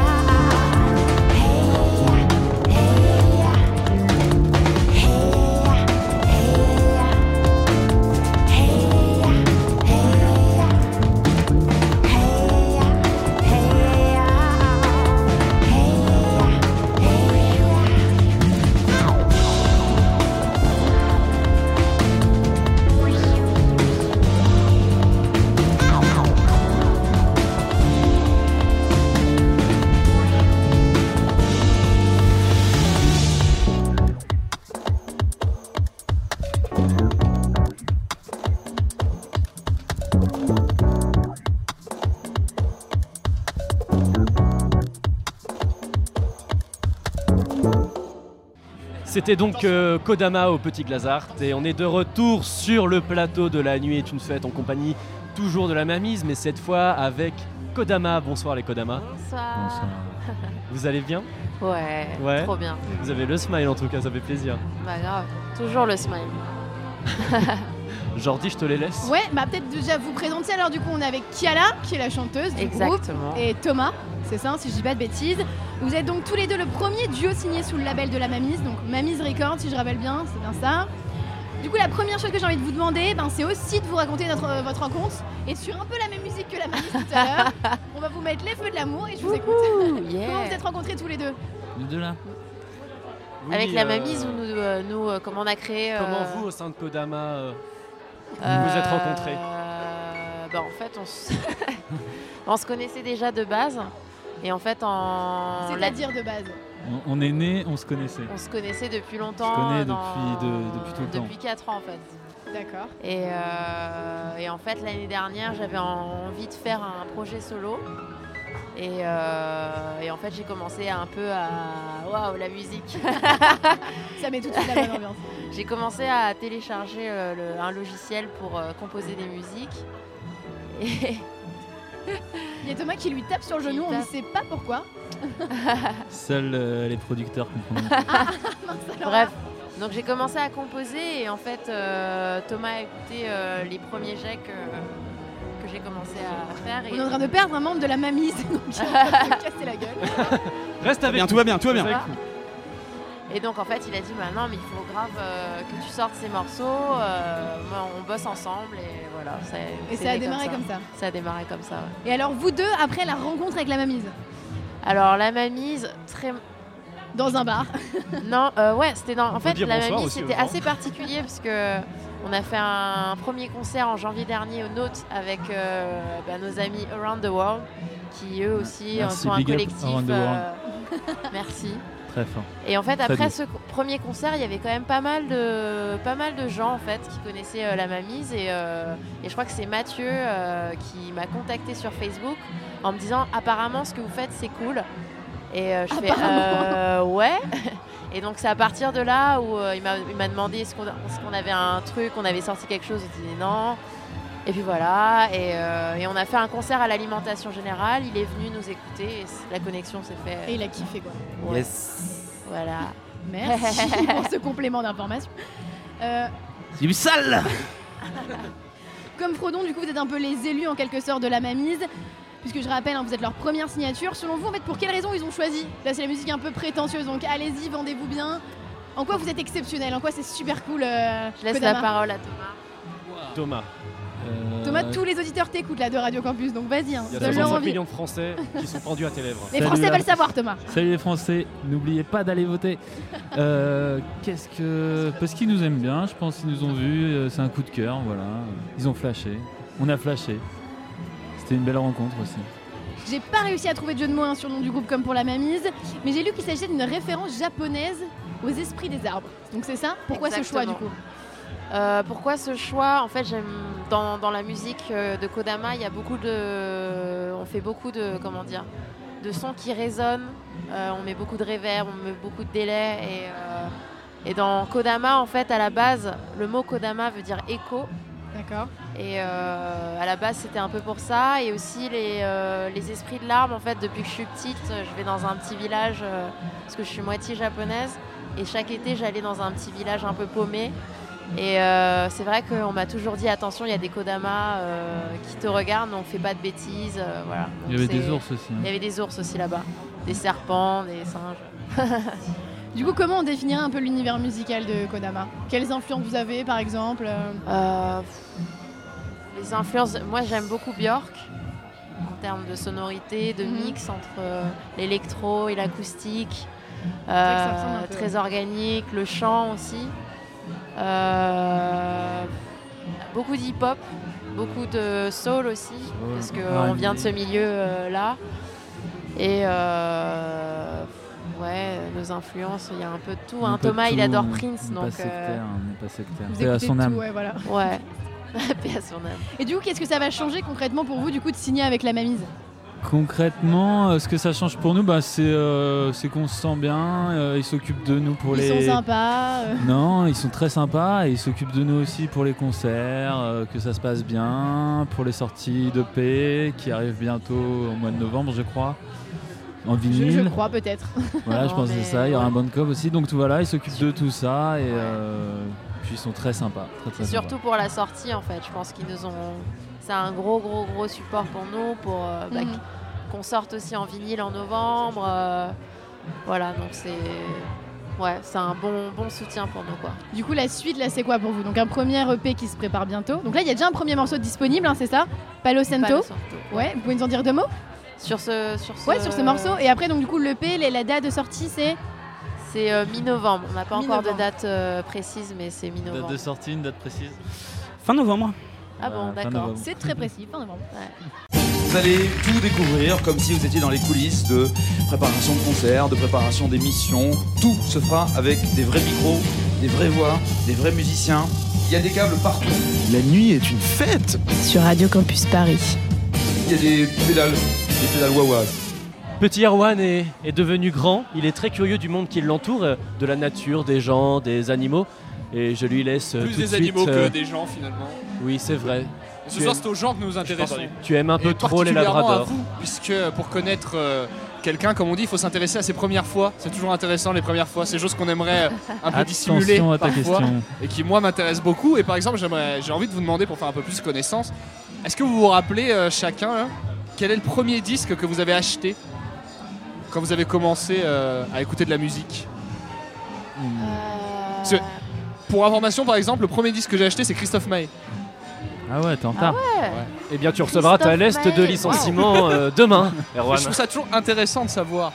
C'était donc Kodama au Petit Glazart et on est de retour sur le plateau de La Nuit est une fête en compagnie toujours de la Mamise, mais cette fois avec Kodama. Bonsoir les Kodama. Bonsoir. Vous allez bien? Ouais, trop bien. Vous avez le smile en tout cas, ça fait plaisir. Bah grave, toujours le smile. Jordi, je te les laisse. Ouais, bah peut-être déjà vous présenter. Alors du coup, on est avec Kiala, qui est la chanteuse du groupe, et Thomas, c'est ça, si je dis pas de bêtises. Vous êtes donc tous les deux le premier duo signé sous le label de la Mamise, donc Mamise Records, si je rappelle bien, c'est bien ça. Du coup, la première chose que j'ai envie de vous demander, c'est aussi de vous raconter votre rencontre, et sur un peu la même musique que la Mamise tout à l'heure. On va vous mettre les feux de l'amour et je vous écoute. Yeah. Comment vous êtes rencontrés tous les deux? Nous deux là. Oui, avec la Mamise, nous comment on a créé. Comment vous, au sein de Kodama, vous vous êtes rencontrés? En fait, on se connaissait déjà de base. Et en fait, c'est-à-dire de base. On est nés, on se connaissait. On se connaissait depuis longtemps. On se connaît depuis tout le temps. Depuis 4 ans en fait. D'accord. Et en fait, l'année dernière, j'avais envie de faire un projet solo. Et en fait, j'ai commencé un peu à... Waouh, la musique. Ça met tout de suite la bonne ambiance. J'ai commencé à télécharger un logiciel pour composer des musiques. Et... Il y a Thomas qui lui tape sur le genou, on ne sait pas pourquoi. Seuls les producteurs comprennent. Bref, donc j'ai commencé à composer et en fait Thomas a écouté les premiers jets que j'ai commencé à faire. On est en train de perdre un membre de la Mamise, donc il va se casser la gueule. Reste avec tout va bien, tout va bien. Et donc en fait il a dit non mais il faut grave que tu sortes ces morceaux, on bosse ensemble et voilà. Et ça a démarré comme ça. Ça a démarré comme ça, ouais. Et alors vous deux, après la rencontre avec la Mamise? Alors la Mamise, dans un bar. Non, ouais, c'était dans... En fait la Mamise c'était assez particulier parce que on a fait un premier concert en janvier dernier au Note avec nos amis Around the World qui eux aussi sont un collectif. Merci. Très fort. Et en fait, après ce premier concert, il y avait quand même pas mal de gens en fait qui connaissaient la Mamise et je crois que c'est Mathieu qui m'a contacté sur Facebook en me disant apparemment ce que vous faites c'est cool. Et je fais ouais. Et donc c'est à partir de là où il m'a demandé est-ce qu'on avait un truc, on avait sorti quelque chose, je disais non. Et puis voilà, et on a fait un concert à l'Alimentation Générale, il est venu nous écouter et la connexion s'est faite. Et il a kiffé quoi. Ouais. Yes. Voilà. Merci pour ce complément d'information. C'est du sale. Comme Frodon, du coup vous êtes un peu les élus en quelque sorte de la Mamise, puisque je rappelle, vous êtes leur première signature. Selon vous, en fait, pour quelles raisons ils ont choisi? Là c'est la musique un peu prétentieuse, donc allez-y, vendez-vous bien. En quoi vous êtes exceptionnel? En quoi c'est super cool? Je laisse la parole à Thomas. Thomas, tous les auditeurs t'écoutent là de Radio Campus, donc vas-y. Il y a 65 millions de Français qui sont pendus à tes lèvres. Les Français veulent savoir, Thomas. Salut les Français, n'oubliez pas d'aller voter. Parce qu'ils nous aiment bien, je pense qu'ils nous ont vus, c'est un coup de cœur, voilà. Ils ont flashé, on a flashé. C'était une belle rencontre aussi. J'ai pas réussi à trouver de jeu de mots sur le nom du groupe comme pour la Mamise, mais j'ai lu qu'il s'agissait d'une référence japonaise aux esprits des arbres. Donc c'est ça? Pourquoi ce choix du coup? Pourquoi ce choix? En fait, j'aime dans la musique de Kodama, il y a beaucoup de, on fait beaucoup de, comment dire, de sons qui résonnent. On met beaucoup de reverb, on met beaucoup de délai. Et dans Kodama, en fait, à la base, le mot Kodama veut dire écho. D'accord. Et à la base, c'était un peu pour ça. Et aussi les esprits de larmes, en fait, depuis que je suis petite, je vais dans un petit village, parce que je suis moitié japonaise. Et chaque été, j'allais dans un petit village un peu paumé. Et c'est vrai qu'on m'a toujours dit, attention, il y a des Kodama qui te regardent, donc fais pas de bêtises. Voilà. Il y avait des ours aussi. Il y avait des ours aussi là-bas. Des serpents, des singes. Du coup, comment on définirait un peu l'univers musical de Kodama? Quelles influences vous avez, par exemple? Les influences, moi j'aime beaucoup Björk en termes de sonorité, de mix entre l'électro et l'acoustique, très organique, le chant aussi, beaucoup d'hip-hop, beaucoup de soul aussi, parce qu'on vient de ce milieu-là. Et ouais, nos influences, il y a un peu de tout. Hein. Thomas, il adore Prince, on donc. Pas sectaire. Vous écoutez tout, ouais, voilà. Ouais. Paix à son âme. Et du coup, qu'est-ce que ça va changer concrètement pour vous, du coup, de signer avec la Mamise? Concrètement, ce que ça change pour nous, c'est qu'on se sent bien. Ils s'occupent de nous pour Ils sont sympas. Non, ils sont très sympas et ils s'occupent de nous aussi pour les concerts, que ça se passe bien, pour les sorties d'EP qui arrivent bientôt au mois de novembre, je crois. En vinyle. Je crois peut-être. Voilà, je pense que c'est ça. Il y aura un Bandcamp aussi. Donc voilà, ils s'occupent de tout ça et puis ils sont très sympas. Très surtout sympas. pour la sortie en fait. Je pense qu'ils nous ont. C'est un gros support pour nous, pour qu'on sorte aussi en vinyle en novembre. Voilà, donc c'est un bon soutien pour nous quoi. Du coup, la suite là, c'est quoi pour vous? Donc un premier EP qui se prépare bientôt. Donc là, il y a déjà un premier morceau disponible, hein, c'est ça? Palo Santo. Ouais. Vous pouvez nous en dire 2 mots? Sur ce morceau. Et après, donc du coup, l'EP, la date de sortie, c'est mi-novembre. On n'a pas encore de date précise, mais c'est mi-novembre. Date de sortie, une date précise? Fin novembre. Ah bon, d'accord. C'est très précis, fin novembre. Ouais. Vous allez tout découvrir comme si vous étiez dans les coulisses de préparation de concerts, de préparation d'émissions. Tout se fera avec des vrais micros, des vraies voix, des vrais musiciens. Il y a des câbles partout. La nuit est une fête. Sur Radio Campus Paris. Il y a des pédales wah-wah. Petit Erwan est devenu grand, il est très curieux du monde qui l'entoure, de la nature, des gens, des animaux. Et je lui laisse plus tout des de suite, animaux que des gens finalement. Oui, c'est vrai. Ce soir, c'est aux gens que nous nous intéressons. Tu aimes un peu trop les labradors. À vous, puisque pour connaître quelqu'un, comme on dit, il faut s'intéresser à ses premières fois. C'est toujours intéressant les premières fois. C'est des choses qu'on aimerait un peu dissimuler parfois et qui moi m'intéressent beaucoup. Et par exemple, j'ai envie de vous demander pour faire un peu plus connaissance. Est-ce que vous vous rappelez chacun là, quel est le premier disque que vous avez acheté quand vous avez commencé à écouter de la musique? Pour information, par exemple, le premier disque que j'ai acheté, c'est Christophe Maé. Ah ouais, t'es en retard. Ouais. Eh bien, tu recevras ta liste de licenciement demain, Erwan. Je trouve ça toujours intéressant de savoir.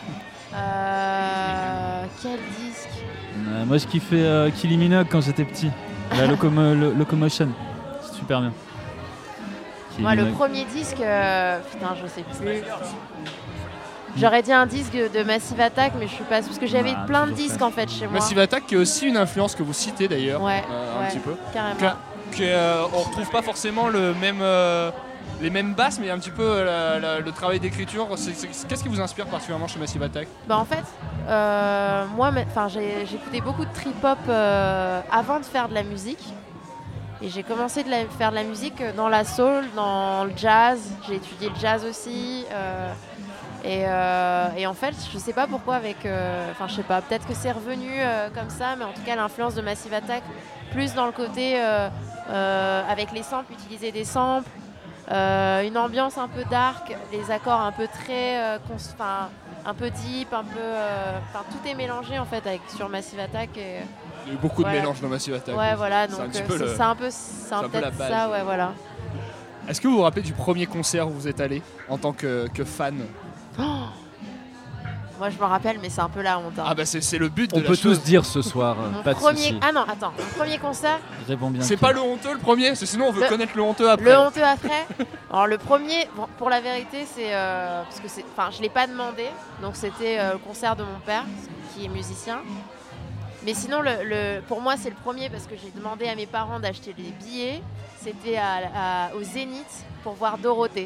Quel disque? Moi, je kiffais Kylie Minogue quand j'étais petit. La Locomotion. C'est super bien. Moi, le premier disque, putain, je sais plus. J'aurais dit un disque de Massive Attack, mais je suis pas sûre, parce que j'avais plein de disques en fait chez moi. Massive Attack, qui est aussi une influence que vous citez d'ailleurs, un petit peu. Carrément. On retrouve pas forcément les mêmes basses, mais il y a un petit peu le travail d'écriture. Qu'est-ce qui vous inspire particulièrement chez Massive Attack? En fait, moi, j'écoutais beaucoup de trip-hop avant de faire de la musique. Et j'ai commencé de faire de la musique dans la soul, dans le jazz. J'ai étudié le jazz aussi. Et en fait, je sais pas pourquoi je sais pas, peut-être que c'est revenu comme ça, mais en tout cas l'influence de Massive Attack, plus dans le côté avec les samples, utiliser des samples, une ambiance un peu dark, les accords un peu très, un peu deep, un peu, tout est mélangé en fait sur Massive Attack. Il y a eu beaucoup de mélange dans Massive Attack. Ouais, voilà, donc c'est peut-être ça, ouais, voilà. Est-ce que vous vous rappelez du premier concert où vous êtes allé en tant que fan? Moi je me rappelle, mais c'est un peu la honte. Hein. Ah bah c'est le but de On peut tous dire ce soir, pas de soucis. Ah non, attends, mon premier concert. C'est pas le honteux le premier, sinon on veut connaître le honteux après. Le honteux après. Alors le premier, pour la vérité, c'est parce que je l'ai pas demandé, donc c'était le concert de mon père, qui est musicien. Mais sinon, pour moi, c'est le premier parce que j'ai demandé à mes parents d'acheter des billets. C'était au Zénith pour voir Dorothée. Oh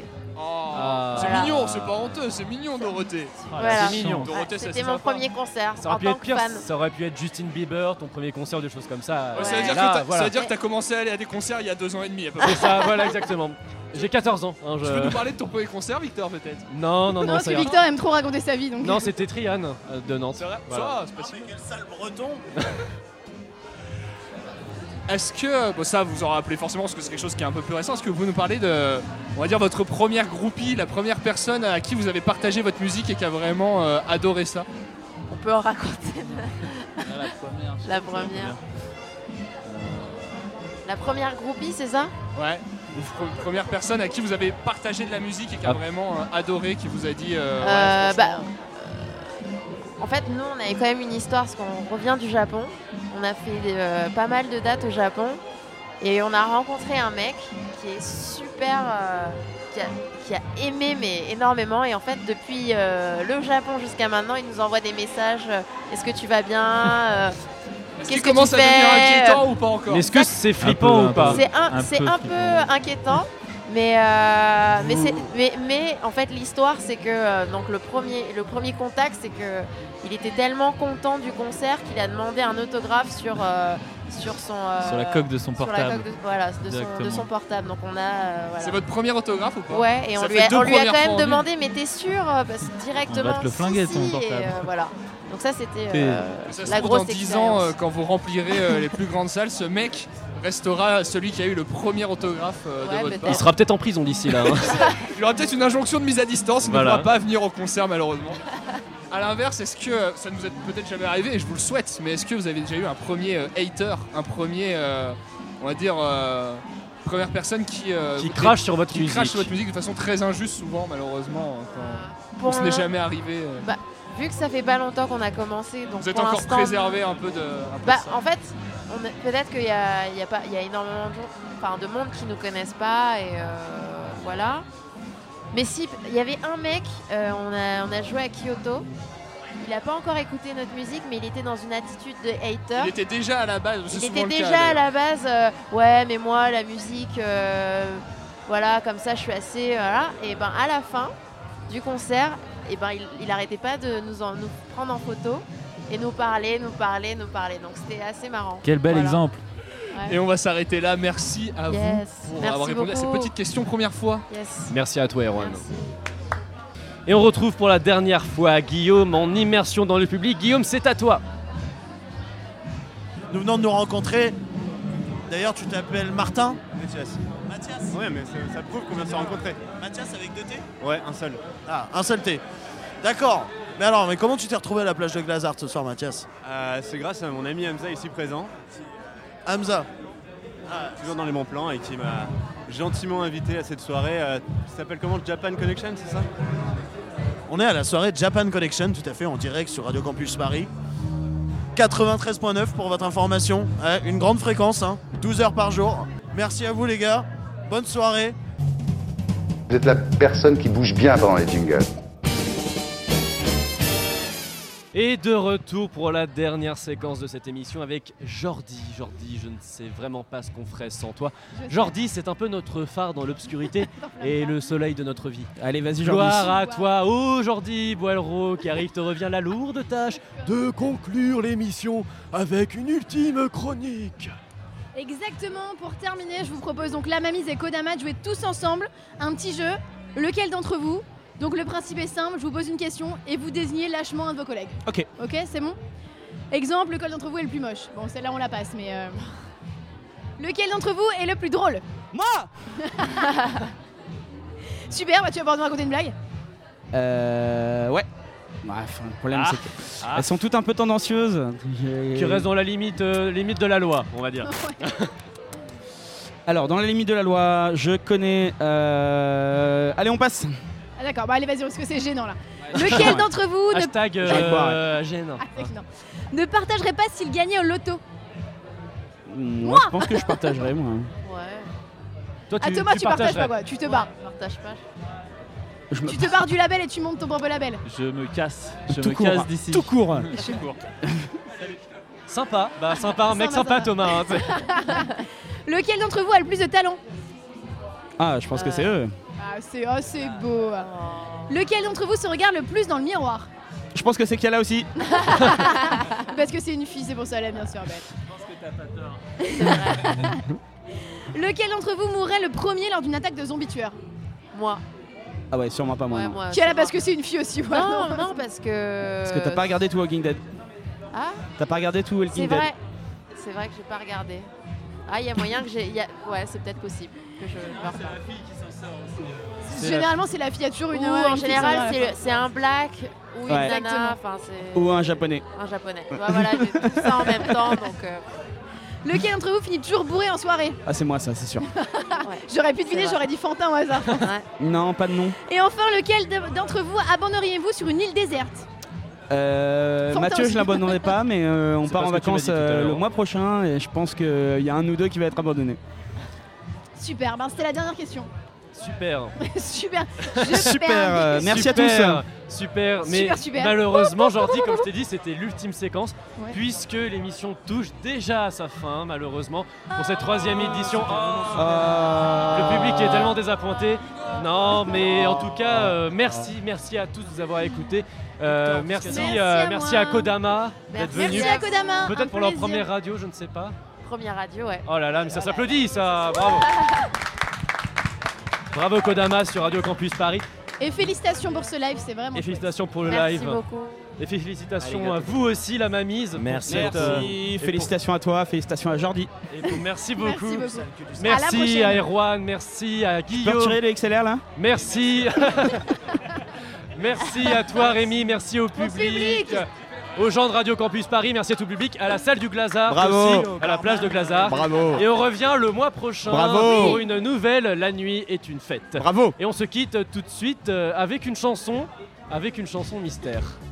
C'est Voilà. mignon, c'est pas honteux, c'est mignon Dorothée. Voilà. C'est mignon. Dorothée, ça, C'était c'est mon sympa. premier concert Ça aurait en pu tant être que pire, fan. ça aurait pu être Justin Bieber, ton premier concert, des choses comme ça. Ouais, ça veut dire Là, que t'as- voilà. ça veut dire que t'as commencé à aller à des concerts il y a 2 ans et demi à peu près. C'est ça, voilà, exactement. J'ai 14 ans. Hein, Tu peux nous parler de ton premier concert, Victor, peut-être? Non, Non, parce ça que ira. Victor aime trop raconter sa vie. Donc... Non, c'était Trian de Nantes. C'est vrai? Voilà. Ça, c'est pas si Quel sale breton. Est-ce que, bon, ça vous en rappelez forcément parce que c'est quelque chose qui est un peu plus récent, est-ce que vous nous parlez de, on va dire, votre première groupie, la première personne à qui vous avez partagé votre musique et qui a vraiment adoré ça? On peut en raconter. La première groupie, c'est ça? Ouais. Une première personne à qui vous avez partagé de la musique et qui a vraiment adoré, qui vous a dit... ouais, franchement, En fait, nous, on avait quand même une histoire parce qu'on revient du Japon. On a fait pas mal de dates au Japon et on a rencontré un mec qui est super, qui a aimé mais énormément. Et en fait, depuis le Japon jusqu'à maintenant, il nous envoie des messages. Est-ce que tu vas bien? Est-ce Qu'est-ce qu'il que commence tu à devenir fais? inquiétant ou pas encore? Est-ce que c'est flippant ou pas? C'est un peu inquiétant. Mais en fait l'histoire c'est que donc le premier contact c'est que il était tellement content du concert qu'il a demandé un autographe sur son Sur la coque de son sur la portable. coque de son portable. Donc on a voilà. C'est votre premier autographe ou pas? Ouais, et Ça on lui fait a, deux on lui a premières quand fois même en demandé mais t'es sûr parce que directement On va te le flinguer, ton si, portable. et, voilà. Donc ça c'était Ça se la trouve, grosse dans 10 expérience. ans, quand vous remplirez les plus grandes salles, ce mec restera celui qui a eu le premier autographe de votre part. Il sera peut-être en prison d'ici là. Hein. Il y aura peut-être une injonction de mise à distance, il Voilà. ne pourra pas venir au concert malheureusement. A l'inverse, est-ce que ça ne vous est peut-être jamais arrivé, et je vous le souhaite, mais est-ce que vous avez déjà eu un premier hater, un premier, on va dire, première personne qui crache sur votre qui musique. crache sur votre musique de façon très injuste souvent malheureusement quand Pour ce n'est le- jamais arrivé. Bah, vu que ça fait pas longtemps qu'on a commencé, donc Vous êtes pour encore l'instant, préservé un peu de. Bah, en fait, peut-être qu'il y a énormément de monde qui nous connaissent pas et voilà. Mais si, il y avait un mec, on a joué à Kyoto. Il n'a pas encore écouté notre musique, mais il était dans une attitude de hater. Il était déjà à la base. C'est Il souvent était le déjà cas, à la base, ouais, mais moi, la musique, voilà, comme ça, je suis assez, voilà. Et ben, à la fin du concert, et ben, il arrêtait pas de nous prendre en photo et nous parler. Donc, c'était assez marrant. Quel bel Voilà. exemple. Ouais. Et on va s'arrêter là. Merci à Yes. vous pour Merci avoir répondu à ces beaucoup. petites questions première fois. Yes. Merci à toi, Erwan. Et on retrouve pour la dernière fois Guillaume en immersion dans le public. Guillaume, c'est à toi. Nous venons de nous rencontrer. D'ailleurs, tu t'appelles Martin? Mathias. Mathias? Ouais, mais ça prouve qu'on vient de se rencontrer. Mathias avec 2 T? Ouais, un seul. Ah, un seul T. D'accord. Mais comment tu t'es retrouvé à la plage de Glazart ce soir, Mathias? C'est grâce à mon ami Hamza ici présent. Hamza. Toujours dans les bons plans et qui m'a gentiment invité à cette soirée. Ça s'appelle comment? Japan Connection, c'est ça? On est à la soirée Japan Connection, tout à fait, en direct sur Radio Campus Paris. 93.9 pour votre information. Ouais, une grande fréquence, 12 heures par jour. Merci à vous les gars. Bonne soirée. Vous êtes la personne qui bouge bien pendant les jingles. Et de retour pour la dernière séquence de cette émission avec Jordi. Jordi, je ne sais vraiment pas ce qu'on ferait sans toi. Jordi, c'est un peu notre phare dans l'obscurité et le soleil de notre vie. Allez, vas-y, Jordi. Gloire à toi, ô Jordi Boileau, qui arrive, te revient la lourde tâche de conclure l'émission avec une ultime chronique. Exactement, pour terminer, je vous propose donc la Mamise et Kodama de jouer tous ensemble un petit jeu. Lequel d'entre vous? Donc le principe est simple, je vous pose une question et vous désignez lâchement un de vos collègues. Ok. Ok, c'est bon? Exemple, lequel d'entre vous est le plus moche? Bon, celle-là on la passe, mais... Lequel d'entre vous est le plus drôle? Moi. Super, bah tu vas pouvoir nous raconter une blague? Ouais. Bref, le problème c'est qu'elles sont toutes un peu tendancieuses. Qui reste dans la limite de la loi, on va dire. Alors, dans la limite de la loi, je connais... Allez, on passe. Ah d'accord, bah allez vas-y, parce que c'est gênant là. Lequel d'entre vous Hashtag gêne. ne partagerait pas s'il gagnait au loto? Moi, je pense que je partagerai, moi. Ouais. Toi, Ah Thomas, tu partages pas quoi, tu te barres. Partage pas. Tu te barres du label et tu montes ton propre label. Je me casse. Je Tout me court. casse d'ici. Tout court. Sympa, bah sympa, un mec sympa Thomas. Hein, Lequel d'entre vous a le plus de talent? Ah, je pense que c'est eux. Ah, c'est beau. Lequel d'entre vous se regarde le plus dans le miroir? Je pense que c'est Kiala aussi. Parce que c'est une fille, c'est pour ça, elle est bien sûr belle. Je pense que t'as pas tort. Lequel d'entre vous mourrait le premier lors d'une attaque de zombie tueur? Moi. Ah ouais, sûrement pas moi. Ouais, non. moi. Kiala parce que c'est une fille aussi. Ouais, Non, parce que. Parce que t'as pas regardé tout Walking Dead. Ah, T'as pas regardé tout Walking c'est Dead. vrai. C'est vrai que j'ai pas regardé. Ah, il y a moyen que j'ai. Ouais, c'est peut-être possible que je meure pas. Généralement, c'est la fille, il y a toujours une. Ou ouais, en une fille général, qui s'en va. c'est un black ou une Ouais. nana. Enfin, c'est. Ou un japonais. Un japonais. Bah, voilà, j'ai tout ça en même temps, donc. Lequel d'entre vous finit toujours bourré en soirée? Ah, c'est moi ça, c'est sûr. J'aurais pu deviner, j'aurais dit Fantin au hasard. Non, pas de nom. Et enfin, lequel d'entre vous abandonneriez-vous sur une île déserte? Mathieu, aussi. je l'abandonnerai pas, mais on C'est part pas en ce que tu m'as vacances dit tout à l'heure. le mois prochain et je pense qu'il y a un ou deux qui va être abandonné. Super, ben c'était la dernière question. Super. Super. Super, merci à tous. Super, mais Super. malheureusement, Jordi, comme je t'ai dit, c'était l'ultime séquence, Ouais. puisque l'émission touche déjà à sa fin, malheureusement, pour cette 3e édition. Le public est tellement désappointé. Non, mais en tout cas, merci à tous de nous avoir écoutés. Merci à Kodama d'être venu. Merci à Kodama. Peut-être pour leur première radio, je ne sais pas. Première radio, ouais. Oh là là, mais ça s'applaudit, ça. Bravo. Bravo Kodama sur Radio Campus Paris. Et félicitations pour ce live, c'est vraiment. Et félicitations pour le Merci live. beaucoup. Et félicitations à vous aussi, la mamise. Merci. Merci, félicitations à toi, félicitations à Jordi. Merci beaucoup. Merci beaucoup. Merci À à la Erwan, merci à Tu peux Guillaume. retirer les XLR là? Merci. Merci à toi Rémi, merci au public. Aux gens de Radio Campus Paris, merci à tout le public, à la salle du Glazard Bravo. aussi, à la plage de Glazard. Bravo. Et on revient le mois prochain Bravo. pour une nouvelle La Nuit est une fête. Bravo. Et on se quitte tout de suite avec une chanson mystère.